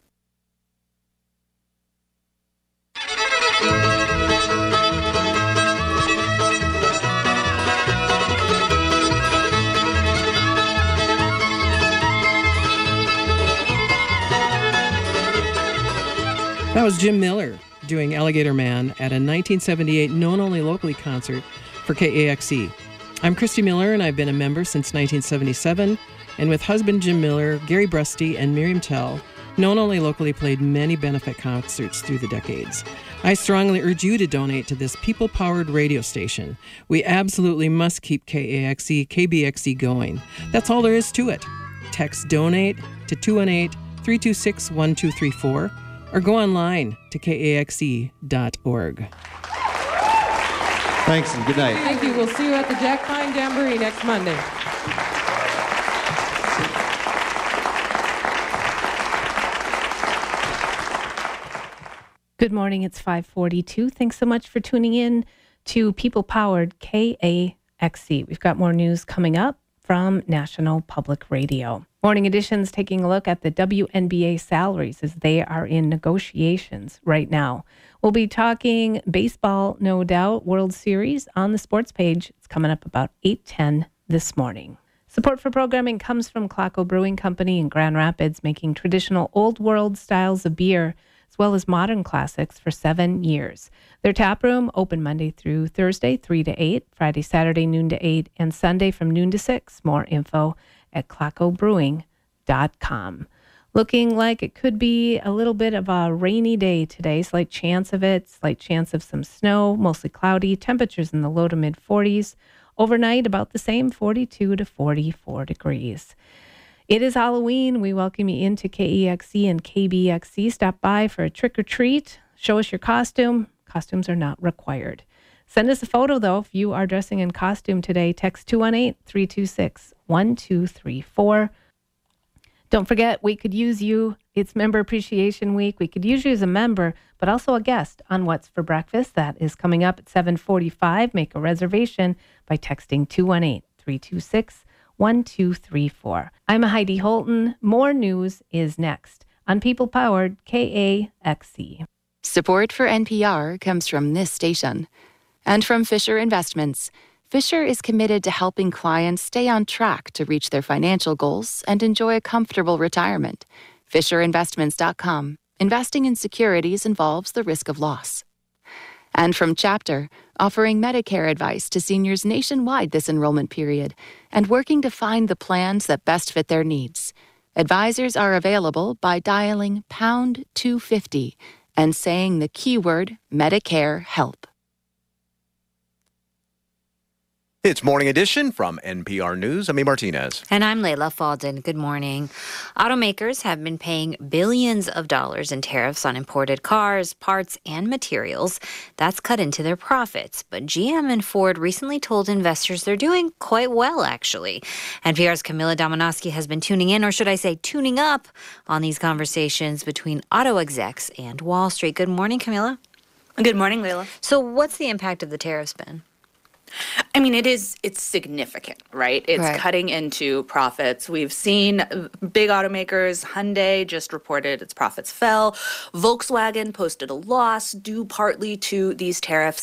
That was Jim Miller doing Alligator Man at a nineteen seventy-eight Known Only Locally concert for K A X E. I'm Christy Miller, and I've been a member since nineteen seventy-seven. And with husband Jim Miller, Gary Brusty, and Miriam Tell, Known Only Locally played many benefit concerts through the decades. I strongly urge you to donate to this people-powered radio station. We absolutely must keep K A X E, K B X E going. That's all there is to it. Text DONATE to two one eight, three two six, one two three four or go online to K A X E dot org. Thanks and good night. Thank you. We'll see you at the Jack Pine Jamboree next Monday. Good morning. It's five forty-two. Thanks so much for tuning in to People-Powered K A X E. We've got more news coming up from National Public Radio. Morning Edition's taking a look at the W N B A salaries as they are in negotiations right now. We'll be talking baseball, no doubt, World Series on the sports page. It's coming up about eight ten this morning. Support for programming comes from Claco Brewing Company in Grand Rapids, making traditional old world styles of beer as well as modern classics for seven years. Their tap room open Monday through Thursday, three to eight, Friday, Saturday, noon to eight, and Sunday from noon to six. More info at claco brewing dot com. Looking like it could be a little bit of a rainy day today. Slight chance of it, slight chance of some snow, mostly cloudy. Temperatures in the low to mid forties. Overnight, about the same, forty-two to forty-four degrees. It is Halloween. We welcome you into K E X E and K B X E. Stop by for a trick or treat. Show us your costume. Costumes are not required. Send us a photo, though, if you are dressing in costume today. Text two one eight, three two six, one two three four. Don't forget, we could use you. It's Member Appreciation Week. We could use you as a member, but also a guest on What's for Breakfast. That is coming up at seven forty-five. Make a reservation by texting two one eight, three two six, one two three four. I'm Heidi Holton. More news is next on People Powered K A X E. Support for N P R comes from this station and from Fisher Investments. Fisher is committed to helping clients stay on track to reach their financial goals and enjoy a comfortable retirement. Fisher Investments dot com. Investing in securities involves the risk of loss. And from Chapter, offering Medicare advice to seniors nationwide this enrollment period and working to find the plans that best fit their needs. Advisors are available by dialing pound two fifty and saying the keyword Medicare Help. It's Morning Edition from N P R News. I'm A. Martinez. And I'm Layla Falden. Good morning. Automakers have been paying billions of dollars in tariffs on imported cars, parts, and materials. That's cut into their profits. But G M and Ford recently told investors they're doing quite well, actually. N P R's Camila Domonoske has been tuning in, or should I say tuning up, on these conversations between auto execs and Wall Street. Good morning, Camila. Good morning, Layla. So what's the impact of the tariffs been? I mean, it is, it's significant, right? It's Right. cutting into profits. We've seen big automakers, Hyundai just reported its profits fell. Volkswagen posted a loss due partly to these tariffs.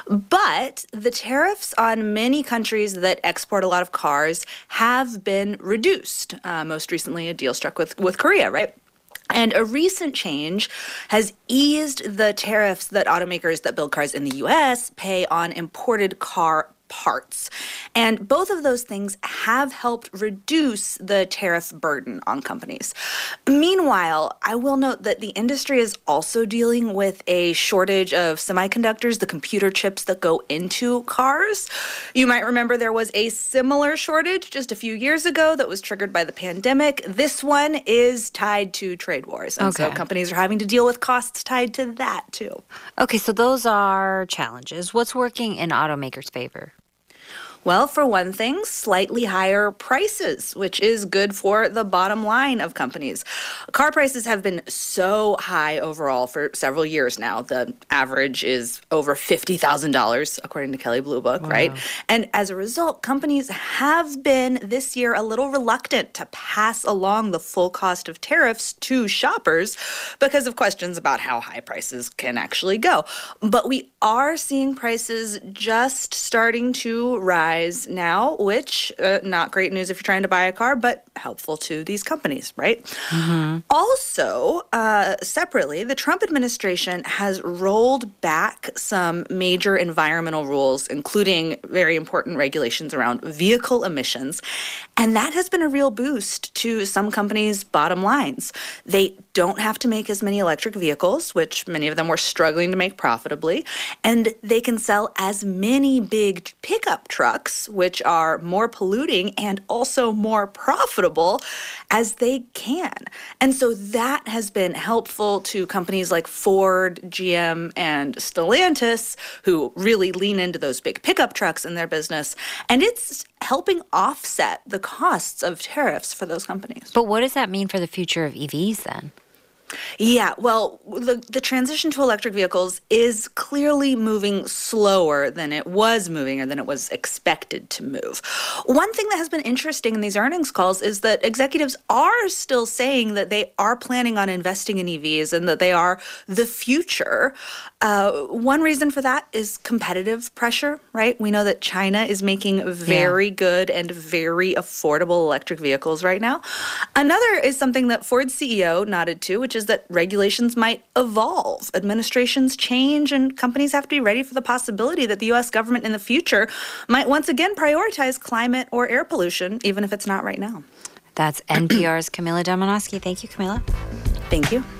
But the tariffs on many countries that export a lot of cars have been reduced. Uh, most recently, a deal struck with, with Korea, right? And a recent change has eased the tariffs that automakers that build cars in the U S pay on imported car parts. And both of those things have helped reduce the tariff burden on companies. Meanwhile, I will note that the industry is also dealing with a shortage of semiconductors, the computer chips that go into cars. You might remember there was a similar shortage just a few years ago that was triggered by the pandemic. This one is tied to trade wars. And so Okay. companies are having to deal with costs tied to that too. Okay, so those are challenges. What's working in automakers' favor? Well, for one thing, slightly higher prices, which is good for the bottom line of companies. Car prices have been so high overall for several years now. The average is over fifty thousand dollars, according to Kelley Blue Book, Wow. right? And as a result, companies have been this year a little reluctant to pass along the full cost of tariffs to shoppers because of questions about how high prices can actually go. But we are seeing prices just starting to rise now, which uh, not great news if you're trying to buy a car, but helpful to these companies, right? Mm-hmm. Also, uh, separately, the Trump administration has rolled back some major environmental rules, including very important regulations around vehicle emissions. And that has been a real boost to some companies' bottom lines. They don't have to make as many electric vehicles, which many of them were struggling to make profitably, and they can sell as many big pickup trucks, which are more polluting and also more profitable, as they can. And so that has been helpful to companies like Ford, G M, and Stellantis, who really lean into those big pickup trucks in their business. And it's helping offset the costs of tariffs for those companies. But what does that mean for the future of E Vs then? Yeah, well, the, the transition to electric vehicles is clearly moving slower than it was moving or than it was expected to move. One thing that has been interesting in these earnings calls is that executives are still saying that they are planning on investing in E Vs and that they are the future. Uh, one reason for that is competitive pressure, right? We know that China is making very yeah. good and very affordable electric vehicles right now. Another is something that Ford's C E O nodded to, which is that regulations might evolve. Administrations change, and companies have to be ready for the possibility that the U S government in the future might once again prioritize climate or air pollution, even if it's not right now. That's N P R's Camila Domonoske. Thank you, Camila. Thank you.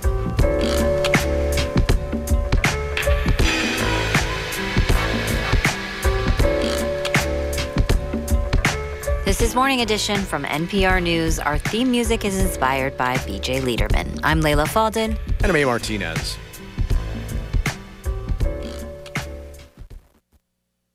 This is Morning Edition from N P R News. Our theme music is inspired by B J Liederman. I'm Layla Falden. And I'm A. Martinez.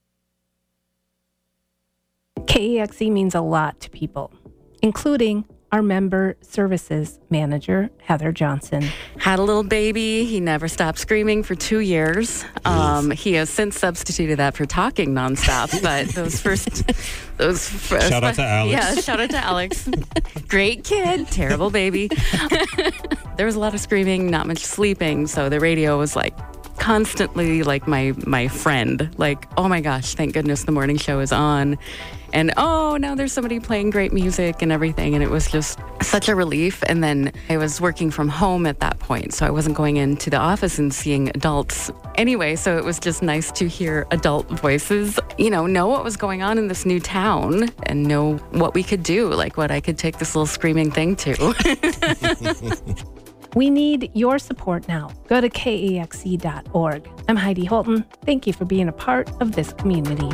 K E X E means a lot to people, including our member services manager, Heather Johnson. Had a little baby. He never stopped screaming for two years. Um, he has since substituted that for talking nonstop. But those first, those first, shout out to Alex. Yeah, shout out to Alex. Great kid, terrible baby. There was a lot of screaming, not much sleeping. So the radio was like constantly like my my friend. Like, oh my gosh, thank goodness the morning show is on. And oh, now there's somebody playing great music and everything. And it was just such a relief. And then I was working from home at that point, so I wasn't going into the office and seeing adults anyway. So it was just nice to hear adult voices, you know, know what was going on in this new town and know what we could do, like what I could take this little screaming thing to. We need your support now. Go to K A X E dot org. I'm Heidi Holton. Thank you for being a part of this community.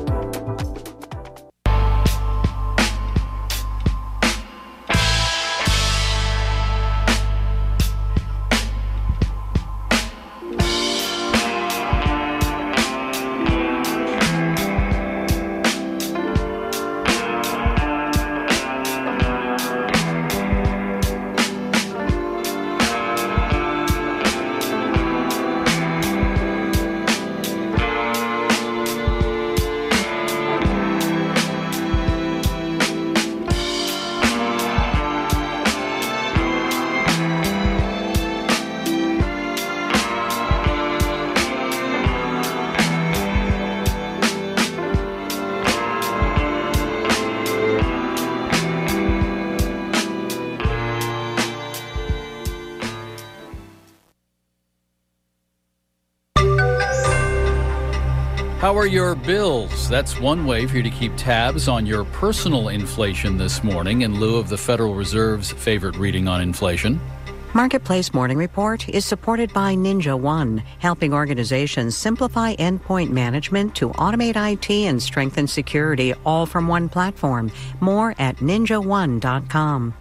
How are your bills? That's one way for you to keep tabs on your personal inflation this morning in lieu of the Federal Reserve's favorite reading on inflation. Marketplace Morning Report is supported by Ninja One, helping organizations simplify endpoint management to automate I T and strengthen security, all from one platform. More at ninja one dot com.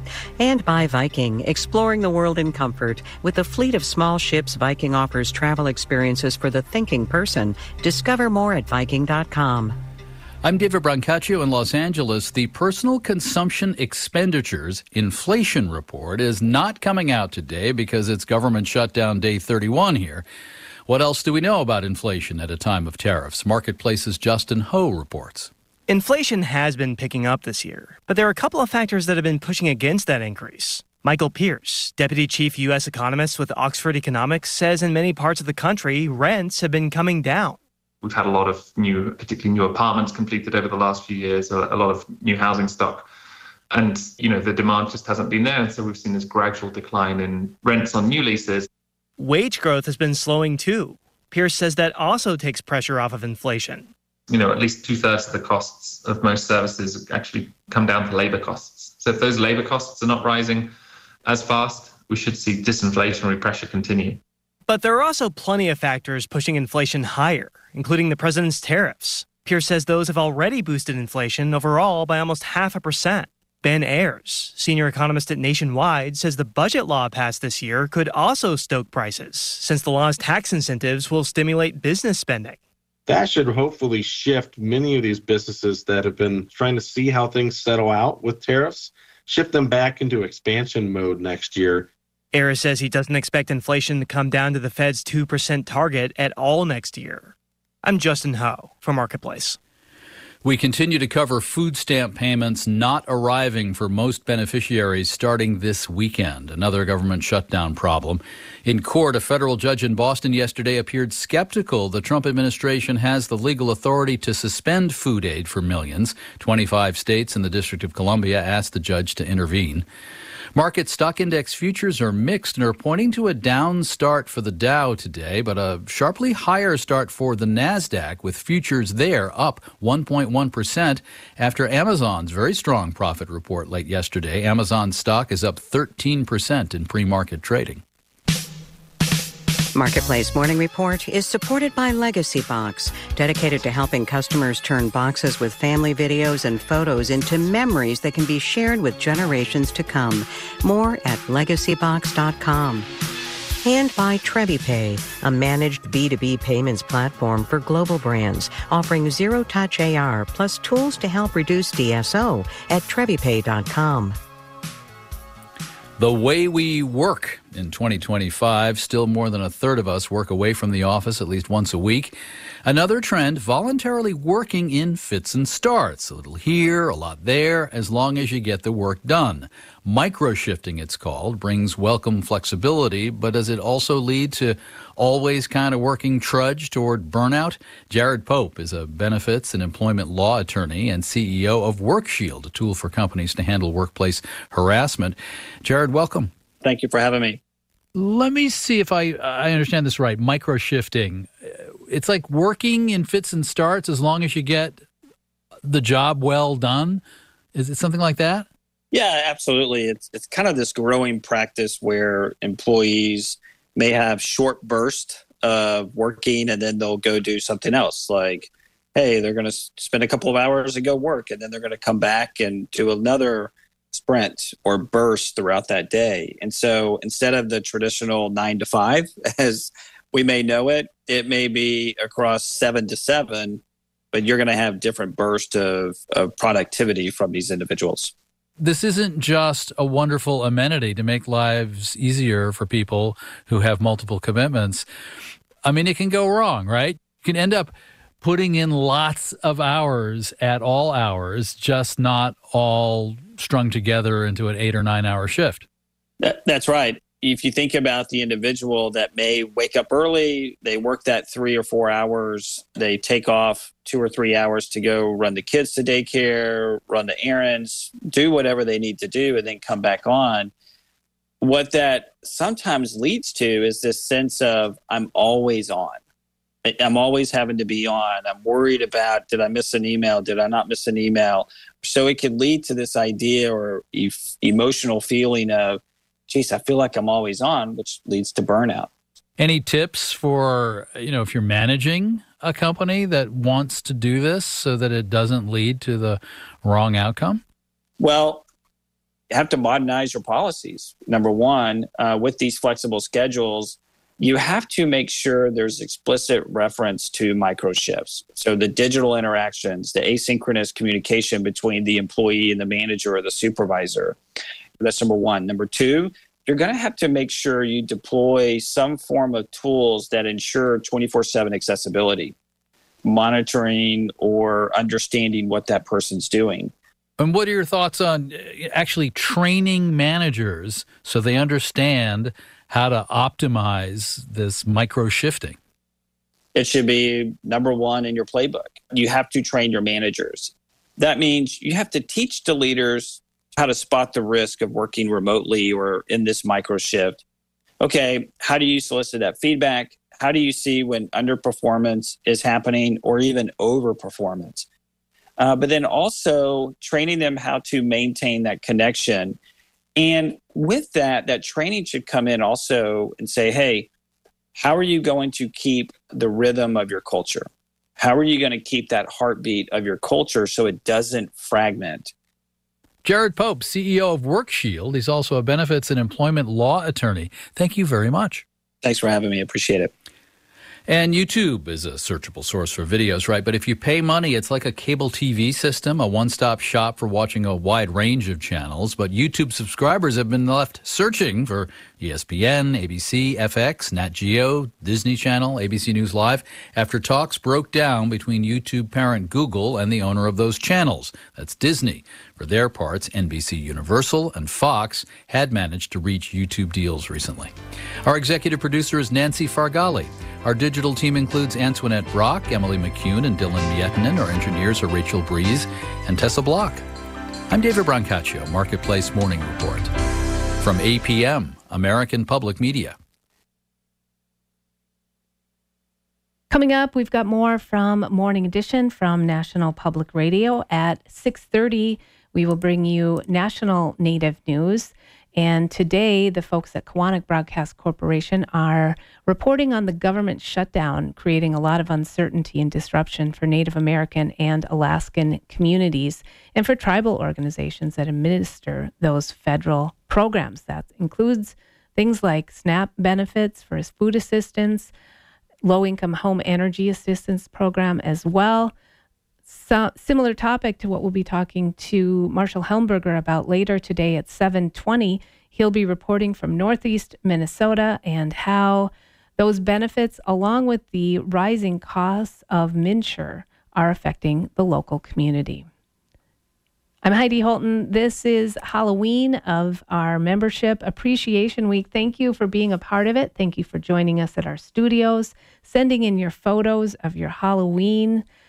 And by Viking, exploring the world in comfort. With a fleet of small ships, Viking offers travel experiences for the thinking person. Discover more at viking dot com. I'm David Brancaccio in Los Angeles. The Personal Consumption Expenditures Inflation Report is not coming out today because it's government shutdown day thirty-one here. What else do we know about inflation at a time of tariffs? Marketplace's Justin Ho reports. Inflation has been picking up this year, but there are a couple of factors that have been pushing against that increase. Michael Pierce, Deputy Chief U S Economist with Oxford Economics, says in many parts of the country, rents have been coming down. We've had a lot of new, particularly new apartments completed over the last few years, a lot of new housing stock. And, you know, the demand just hasn't been there. And so we've seen this gradual decline in rents on new leases. Wage growth has been slowing too. Pierce says that also takes pressure off of inflation. You know, at least two thirds of the costs of most services actually come down to labor costs. So if those labor costs are not rising as fast, we should see disinflationary pressure continue. But there are also plenty of factors pushing inflation higher, including the president's tariffs. Pierce says those have already boosted inflation overall by almost half a percent. Ben Ayers, senior economist at Nationwide, says the budget law passed this year could also stoke prices, since the law's tax incentives will stimulate business spending. That should hopefully shift many of these businesses that have been trying to see how things settle out with tariffs, shift them back into expansion mode next year. Ayers says he doesn't expect inflation to come down to the Fed's two percent target at all next year. I'm Justin Ho for Marketplace. We continue to cover food stamp payments not arriving for most beneficiaries starting this weekend, another government shutdown problem. In court, a federal judge in Boston yesterday appeared skeptical the Trump administration has the legal authority to suspend food aid for millions. twenty-five states and the District of Columbia asked the judge to intervene. Market stock index futures are mixed and are pointing to a down start for the Dow today, but a sharply higher start for the NASDAQ, with futures there up one point one percent after Amazon's very strong profit report late yesterday. Amazon stock is up thirteen percent in pre-market trading. Marketplace Morning Report is supported by Legacy Box, dedicated to helping customers turn boxes with family videos and photos into memories that can be shared with generations to come. More at legacy box dot com. And by TrebiPay, a managed B two B payments platform for global brands, offering zero-touch A R plus tools to help reduce D S O at trebi pay dot com. The way we work in twenty twenty-five, still more than a third of us work away from the office at least once a week. Another trend, voluntarily working in fits and starts. A little here, a lot there, as long as you get the work done. Micro-shifting, it's called, brings welcome flexibility, but does it also lead to always kind of working trudge toward burnout? Jared Pope is a benefits and employment law attorney and C E O of WorkShield, a tool for companies to handle workplace harassment. Jared, welcome. Thank you for having me. Let me see if I, I understand this right. Micro-shifting. It's like working in fits and starts as long as you get the job well done. Is it something like that? Yeah, absolutely. It's it's kind of this growing practice where employees may have short bursts of working and then they'll go do something else. Like, hey, they're going to spend a couple of hours and go work, and then they're going to come back and do another sprint or burst throughout that day. And so instead of the traditional nine to five, as we may know it, it may be across seven to seven, but you're going to have different bursts of, of productivity from these individuals. This isn't just a wonderful amenity to make lives easier for people who have multiple commitments. I mean, it can go wrong, right? You can end up putting in lots of hours at all hours, just not all strung together into an eight or nine hour shift. That, that's right. If you think about the individual that may wake up early, they work that three or four hours, they take off two or three hours to go run the kids to daycare, run the errands, do whatever they need to do, and then come back on. What that sometimes leads to is this sense of, I'm always on. I'm always having to be on. I'm worried about, did I miss an email? Did I not miss an email? So it can lead to this idea or e- emotional feeling of, geez, I feel like I'm always on, which leads to burnout. Any tips for, you know, if you're managing a company that wants to do this so that it doesn't lead to the wrong outcome? Well, you have to modernize your policies. Number one, uh, with these flexible schedules, you have to make sure there's explicit reference to micro shifts. So the digital interactions, the asynchronous communication between the employee and the manager or the supervisor. That's number one. Number two, you're going to have to make sure you deploy some form of tools that ensure twenty-four seven accessibility, monitoring or understanding what that person's doing. And what are your thoughts on actually training managers so they understand how to optimize this micro shifting? It should be number one in your playbook. You have to train your managers. That means you have to teach the leaders how to spot the risk of working remotely or in this micro shift. Okay, how do you solicit that feedback? How do you see when underperformance is happening or even overperformance? Uh, but then also training them how to maintain that connection. And with that, that training should come in also and say, hey, how are you going to keep the rhythm of your culture? How are you going to keep that heartbeat of your culture so it doesn't fragment? Jared Pope, C E O of WorkShield. He's also a benefits and employment law attorney. Thank you very much. Thanks for having me. I appreciate it. And YouTube is a searchable source for videos, right? But if you pay money, it's like a cable T V system, a one-stop shop for watching a wide range of channels. But YouTube subscribers have been left searching for E S P N, A B C, F X, Nat Geo, Disney Channel, A B C News Live, after talks broke down between YouTube parent Google and the owner of those channels. That's Disney. For their parts, N B C Universal and Fox had managed to reach YouTube deals recently. Our executive producer is Nancy Fargali. Our digital team includes Antoinette Brock, Emily McCune, and Dylan Miettinen. Our engineers are Rachel Breeze and Tessa Block. I'm David Brancaccio, Marketplace Morning Report. From A P M, American Public Media. Coming up, we've got more from Morning Edition from National Public Radio. At six thirty, we will bring you National Native News. And today, the folks at Kawanak Broadcast Corporation are reporting on the government shutdown, creating a lot of uncertainty and disruption for Native American and Alaskan communities and for tribal organizations that administer those federal programs. That includes things like SNAP benefits for food assistance, low-income home energy assistance program as well. So, similar topic to what we'll be talking to Marshall Helmberger about later today at seven twenty. He'll be reporting from Northeast Minnesota and how those benefits, along with the rising costs of MNsure, are affecting the local community. I'm Heidi Holton. This is Halloween of our Membership Appreciation Week. Thank you for being a part of it. Thank you for joining us at our studios, sending in your photos of your Halloween